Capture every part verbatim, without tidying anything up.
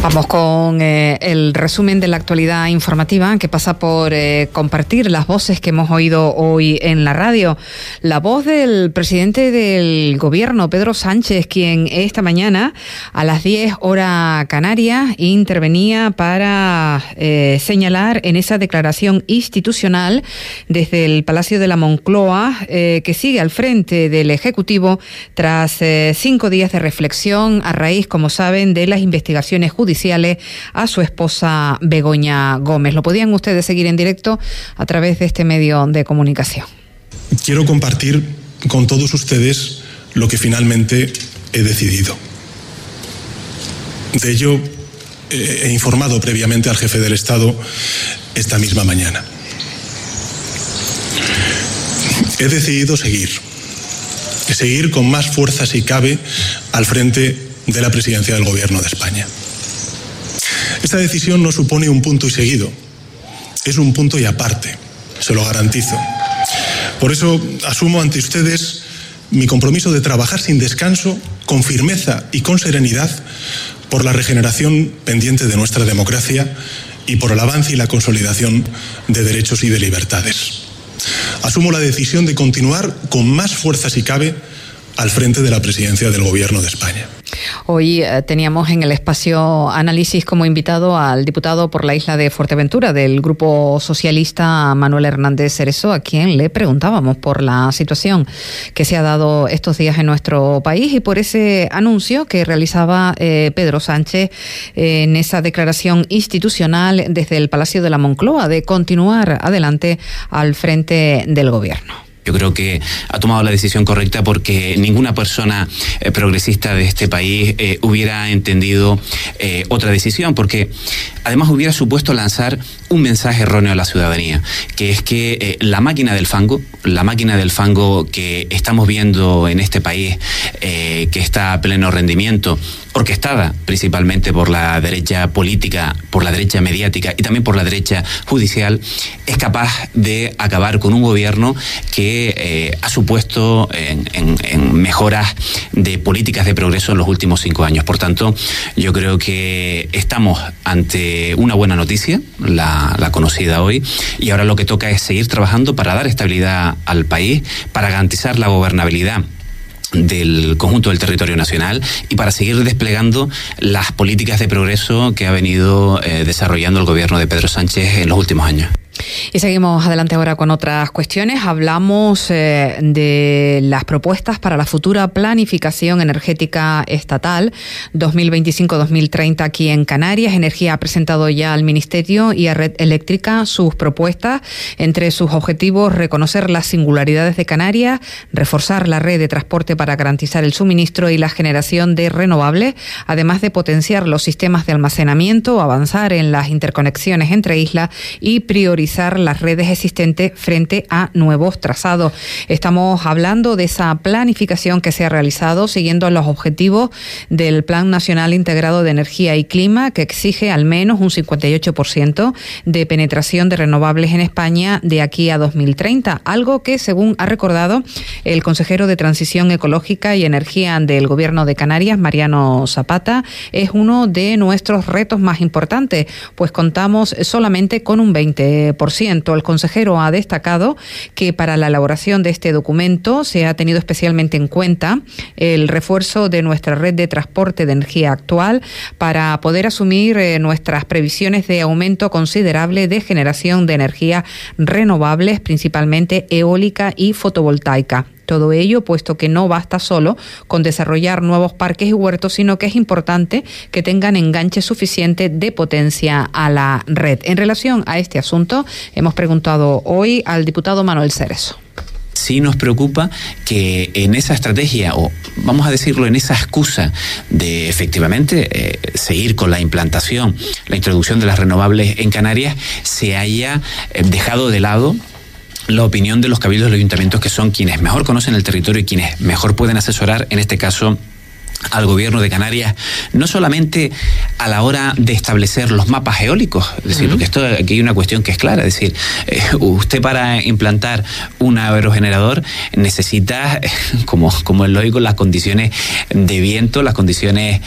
Vamos con eh, el resumen de la actualidad informativa, que pasa por eh, compartir las voces que hemos oído hoy en la radio. La voz del presidente del gobierno, Pedro Sánchez, quien esta mañana a las diez hora canaria intervenía para eh, señalar en esa declaración institucional desde el Palacio de la Moncloa eh, que sigue al frente del Ejecutivo tras eh, cinco días de reflexión a raíz, como saben, de las investigaciones judiciales a su esposa Begoña Gómez. Lo podían ustedes seguir en directo a través de este medio de comunicación. Quiero compartir con todos ustedes lo que finalmente he decidido. De ello he informado previamente al jefe del Estado esta misma mañana. He decidido seguir, seguir con más fuerza si cabe al frente de la presidencia del Gobierno de España. Esta decisión no supone un punto y seguido, es un punto y aparte, se lo garantizo. Por eso asumo ante ustedes mi compromiso de trabajar sin descanso, con firmeza y con serenidad por la regeneración pendiente de nuestra democracia y por el avance y la consolidación de derechos y de libertades. Asumo la decisión de continuar con más fuerza si cabe al frente de la presidencia del Gobierno de España. Hoy eh, teníamos en el espacio Análisis como invitado al diputado por la isla de Fuerteventura del Grupo Socialista, Manuel Hernández Cerezo, a quien le preguntábamos por la situación que se ha dado estos días en nuestro país y por ese anuncio que realizaba eh, Pedro Sánchez eh, en esa declaración institucional desde el Palacio de la Moncloa de continuar adelante al frente del Gobierno. Yo creo que ha tomado la decisión correcta porque ninguna persona eh, progresista de este país eh, hubiera entendido eh, otra decisión, porque además hubiera supuesto lanzar un mensaje erróneo a la ciudadanía, que es que eh, la máquina del fango, la máquina del fango que estamos viendo en este país, eh, que está a pleno rendimiento, orquestada principalmente por la derecha política, por la derecha mediática y también por la derecha judicial, es capaz de acabar con un gobierno que eh, ha supuesto en, en, en mejoras de políticas de progreso en los últimos cinco años. Por tanto, yo creo que estamos ante una buena noticia, la, la conocida hoy, y ahora lo que toca es seguir trabajando para dar estabilidad al país, para garantizar la gobernabilidad del conjunto del territorio nacional y para seguir desplegando las políticas de progreso que ha venido eh, desarrollando el gobierno de Pedro Sánchez en los últimos años. Y seguimos adelante ahora con otras cuestiones. Hablamos eh, de las propuestas para la futura planificación energética estatal dos mil veinticinco dos mil treinta aquí en Canarias. Energía ha presentado ya al Ministerio y a Red Eléctrica sus propuestas. Entre sus objetivos, reconocer las singularidades de Canarias, reforzar la red de transporte para garantizar el suministro y la generación de renovables, además de potenciar los sistemas de almacenamiento, avanzar en las interconexiones entre islas y priorizar las redes existentes frente a nuevos trazados. Estamos hablando de esa planificación que se ha realizado siguiendo los objetivos del Plan Nacional Integrado de Energía y Clima, que exige al menos un cincuenta y ocho por ciento de penetración de renovables en España de aquí a dos mil treinta, algo que, según ha recordado el consejero de Transición Ecológica y Energía del Gobierno de Canarias, Mariano Zapata, es uno de nuestros retos más importantes, pues contamos solamente con un veinte por ciento. El consejero ha destacado que para la elaboración de este documento se ha tenido especialmente en cuenta el refuerzo de nuestra red de transporte de energía actual para poder asumir eh, nuestras previsiones de aumento considerable de generación de energía renovables, principalmente eólica y fotovoltaica. Todo ello puesto que no basta solo con desarrollar nuevos parques y huertos, sino que es importante que tengan enganche suficiente de potencia a la red. En relación a este asunto, hemos preguntado hoy al diputado Manuel Cerezo. Sí nos preocupa que en esa estrategia, o vamos a decirlo, en esa excusa de efectivamente eh, seguir con la implantación, la introducción de las renovables en Canarias, se haya eh, dejado de lado la opinión de los cabildos de los ayuntamientos, que son quienes mejor conocen el territorio y quienes mejor pueden asesorar, en este caso, al gobierno de Canarias, no solamente a la hora de establecer los mapas eólicos, es decir, uh-huh. porque esto aquí hay una cuestión que es clara, es decir, eh, usted para implantar un aerogenerador necesita, eh, como, como es lógico, las condiciones de viento, las condiciones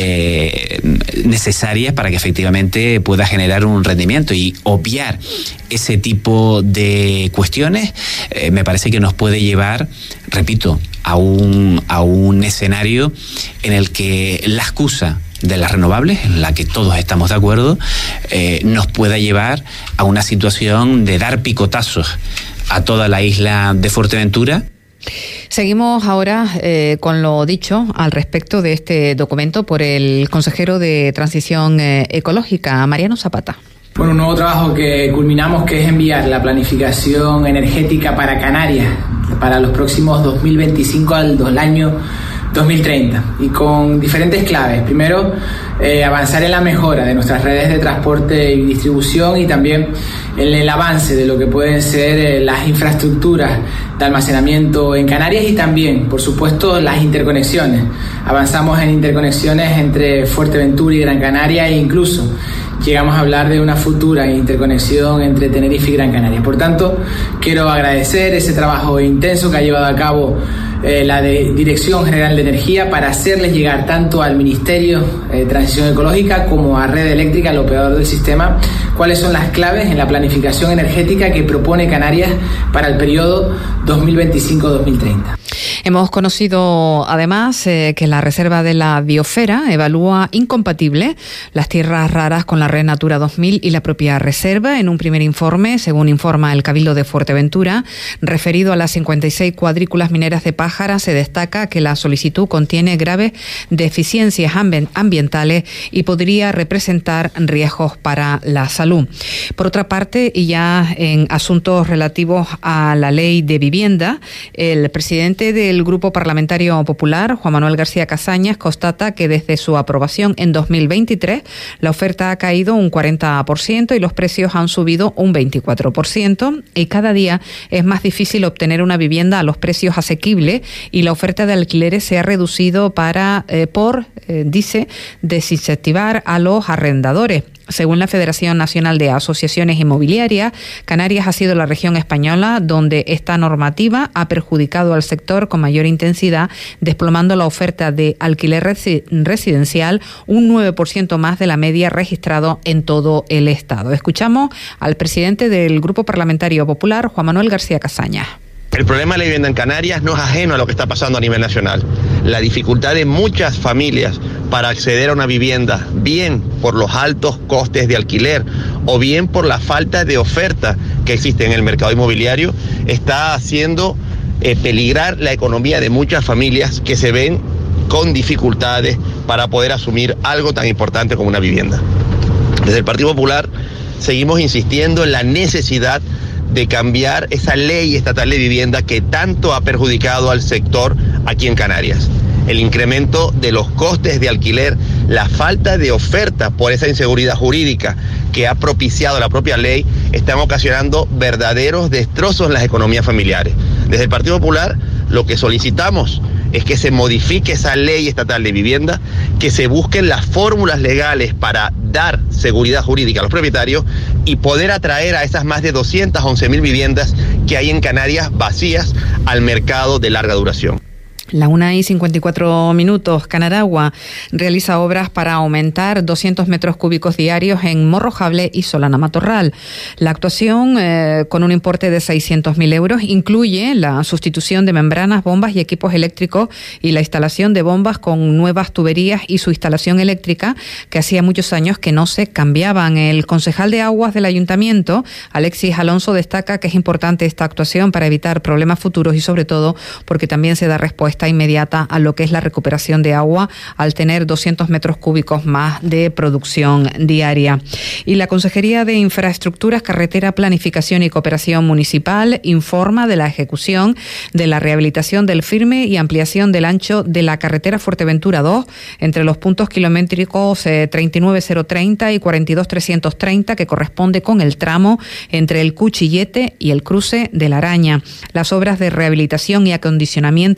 eh, necesarias para que efectivamente pueda generar un rendimiento, y obviar ese tipo de cuestiones eh, me parece que nos puede llevar, repito, a un, a un escenario en el que la excusa de las renovables, en la que todos estamos de acuerdo, eh, nos pueda llevar a una situación de dar picotazos a toda la isla de Fuerteventura. Seguimos ahora eh, con lo dicho al respecto de este documento por el consejero de Transición eh, Ecológica, Mariano Zapata. Bueno, un nuevo trabajo que culminamos, que es enviar la planificación energética para Canarias para los próximos dos mil veinticinco al, al año dos mil treinta, y con diferentes claves. Primero, eh, avanzar en la mejora de nuestras redes de transporte y distribución, y también en el avance de lo que pueden ser eh, las infraestructuras de almacenamiento en Canarias, y también, por supuesto, las interconexiones. Avanzamos en interconexiones entre Fuerteventura y Gran Canaria, e incluso llegamos a hablar de una futura interconexión entre Tenerife y Gran Canaria. Por tanto, quiero agradecer ese trabajo intenso que ha llevado a cabo eh, la de Dirección General de Energía para hacerles llegar tanto al Ministerio de Transición Ecológica como a Red Eléctrica, el operador del sistema, cuáles son las claves en la planificación energética que propone Canarias para el periodo dos mil veinticinco a dos mil treinta. Hemos conocido además eh, que la Reserva de la Biosfera evalúa incompatible las tierras raras con la Red Natura dos mil y la propia reserva. En un primer informe, según informa el Cabildo de Fuerteventura, referido a las cincuenta y seis cuadrículas mineras de Pájara, se destaca que la solicitud contiene graves deficiencias ambientales y podría representar riesgos para la salud. Por otra parte, y ya en asuntos relativos a la ley de vivienda, el presidente del Grupo Parlamentario Popular, Juan Manuel García Casañas, constata que desde su aprobación en dos mil veintitrés la oferta ha caído un cuarenta por ciento y los precios han subido un veinticuatro por ciento, y cada día es más difícil obtener una vivienda a los precios asequibles, y la oferta de alquileres se ha reducido para eh, por, eh, dice, desincentivar a los arrendadores. Según la Federación Nacional de Asociaciones Inmobiliarias, Canarias ha sido la región española donde esta normativa ha perjudicado al sector con mayor intensidad, desplomando la oferta de alquiler resi- residencial un nueve por ciento más de la media registrado en todo el Estado. Escuchamos al presidente del Grupo Parlamentario Popular, Juan Manuel García Casañas. El problema de la vivienda en Canarias no es ajeno a lo que está pasando a nivel nacional. La dificultad de muchas familias para acceder a una vivienda, bien por los altos costes de alquiler o bien por la falta de oferta que existe en el mercado inmobiliario, está haciendo eh, peligrar la economía de muchas familias que se ven con dificultades para poder asumir algo tan importante como una vivienda. Desde el Partido Popular seguimos insistiendo en la necesidad de cambiar esa ley estatal de vivienda que tanto ha perjudicado al sector aquí en Canarias. El incremento de los costes de alquiler, la falta de oferta por esa inseguridad jurídica que ha propiciado la propia ley, están ocasionando verdaderos destrozos en las economías familiares. Desde el Partido Popular lo que solicitamos es que se modifique esa ley estatal de vivienda, que se busquen las fórmulas legales para dar seguridad jurídica a los propietarios y poder atraer a esas más de doscientas once mil viviendas que hay en Canarias vacías al mercado de larga duración. La una y cincuenta y cuatro minutos. Canaragua realiza obras para aumentar doscientos metros cúbicos diarios en Morrojable y Solana Matorral. La actuación, eh, con un importe de seiscientos mil euros, incluye la sustitución de membranas, bombas y equipos eléctricos y la instalación de bombas con nuevas tuberías y su instalación eléctrica, que hacía muchos años que no se cambiaban. El concejal de Aguas del Ayuntamiento, Alexis Alonso, destaca que es importante esta actuación para evitar problemas futuros y sobre todo porque también se da respuesta inmediata a lo que es la recuperación de agua al tener doscientos metros cúbicos más de producción diaria. Y la Consejería de Infraestructuras, Carretera, Planificación y Cooperación Municipal informa de la ejecución de la rehabilitación del firme y ampliación del ancho de la carretera Fuerteventura dos entre los puntos kilométricos eh, treinta y nueve mil treinta y cuarenta y dos mil trescientos treinta, que corresponde con el tramo entre el Cuchillete y el cruce de la Araña. Las obras de rehabilitación y acondicionamiento de este tramo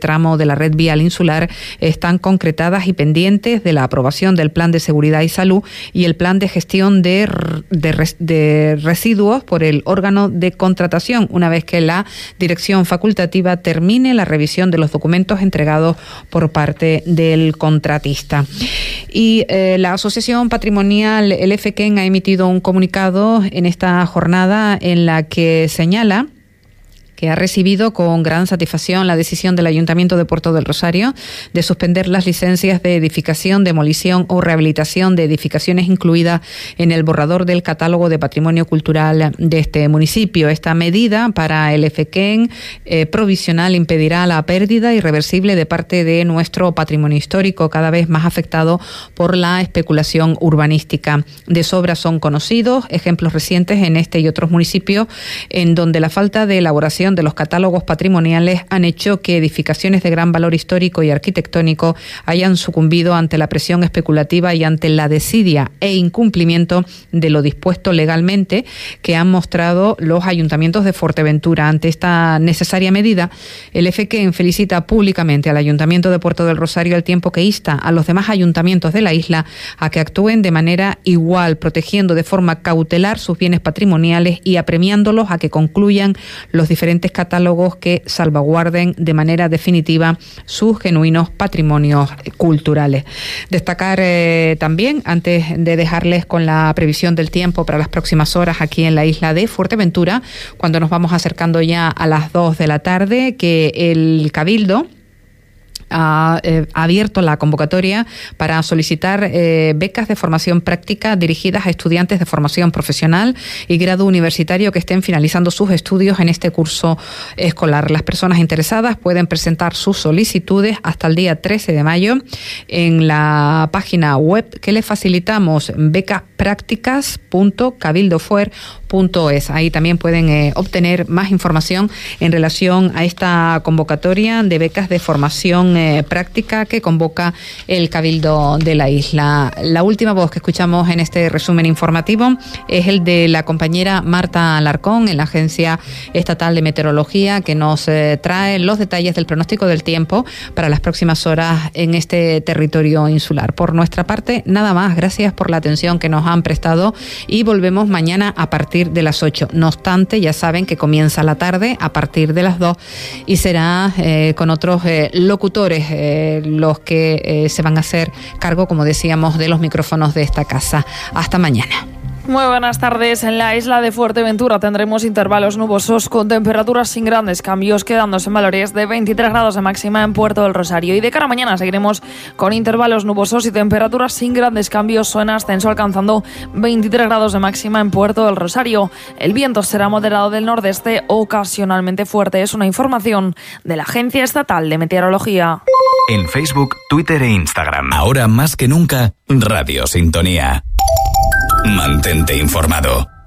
tramo de la red vial insular están concretadas y pendientes de la aprobación del Plan de Seguridad y Salud y el Plan de Gestión de, de, de Residuos por el órgano de contratación, una vez que la dirección facultativa termine la revisión de los documentos entregados por parte del contratista. Y eh, la Asociación Patrimonial El Efequén ha emitido un comunicado en esta jornada en la que señala que ha recibido con gran satisfacción la decisión del Ayuntamiento de Puerto del Rosario de suspender las licencias de edificación, demolición o rehabilitación de edificaciones incluidas en el borrador del catálogo de patrimonio cultural de este municipio. Esta medida para el Efequén eh, provisional impedirá la pérdida irreversible de parte de nuestro patrimonio histórico, cada vez más afectado por la especulación urbanística. De sobra son conocidos ejemplos recientes en este y otros municipios en donde la falta de elaboración de los catálogos patrimoniales han hecho que edificaciones de gran valor histórico y arquitectónico hayan sucumbido ante la presión especulativa y ante la desidia e incumplimiento de lo dispuesto legalmente que han mostrado los ayuntamientos de Fuerteventura. Ante esta necesaria medida, el Efequén felicita públicamente al Ayuntamiento de Puerto del Rosario al tiempo que insta a los demás ayuntamientos de la isla a que actúen de manera igual, protegiendo de forma cautelar sus bienes patrimoniales y apremiándolos a que concluyan los diferentes catálogos que salvaguarden de manera definitiva sus genuinos patrimonios culturales. Destacar eh, también, antes de dejarles con la previsión del tiempo para las próximas horas aquí en la isla de Fuerteventura, cuando nos vamos acercando ya a las dos de la tarde, que el Cabildo ha eh, abierto la convocatoria para solicitar eh, becas de formación práctica dirigidas a estudiantes de formación profesional y grado universitario que estén finalizando sus estudios en este curso escolar. Las personas interesadas pueden presentar sus solicitudes hasta el día trece de mayo en la página web que les facilitamos, becas prácticas punto cabildofuer punto es. Ahí también pueden eh, obtener más información en relación a esta convocatoria de becas de formación eh, práctica que convoca el Cabildo de la isla. La última voz que escuchamos en este resumen informativo es el de la compañera Marta Alarcón en la Agencia Estatal de Meteorología, que nos eh, trae los detalles del pronóstico del tiempo para las próximas horas en este territorio insular. Por nuestra parte, nada más. Gracias por la atención que nos han prestado y volvemos mañana a partir de las ocho. No obstante, ya saben que comienza la tarde a partir de las dos y será eh, con otros eh, locutores eh, los que eh, se van a hacer cargo, como decíamos, de los micrófonos de esta casa. Hasta mañana. Muy buenas tardes. En la isla de Fuerteventura tendremos intervalos nubosos con temperaturas sin grandes cambios, quedándose en valores de veintitrés grados de máxima en Puerto del Rosario. Y de cara a mañana seguiremos con intervalos nubosos y temperaturas sin grandes cambios en ascenso, alcanzando veintitrés grados de máxima en Puerto del Rosario. El viento será moderado del nordeste, ocasionalmente fuerte. Es una información de la Agencia Estatal de Meteorología. En Facebook, Twitter e Instagram. Ahora más que nunca, Radio Sintonía. Mantente informado.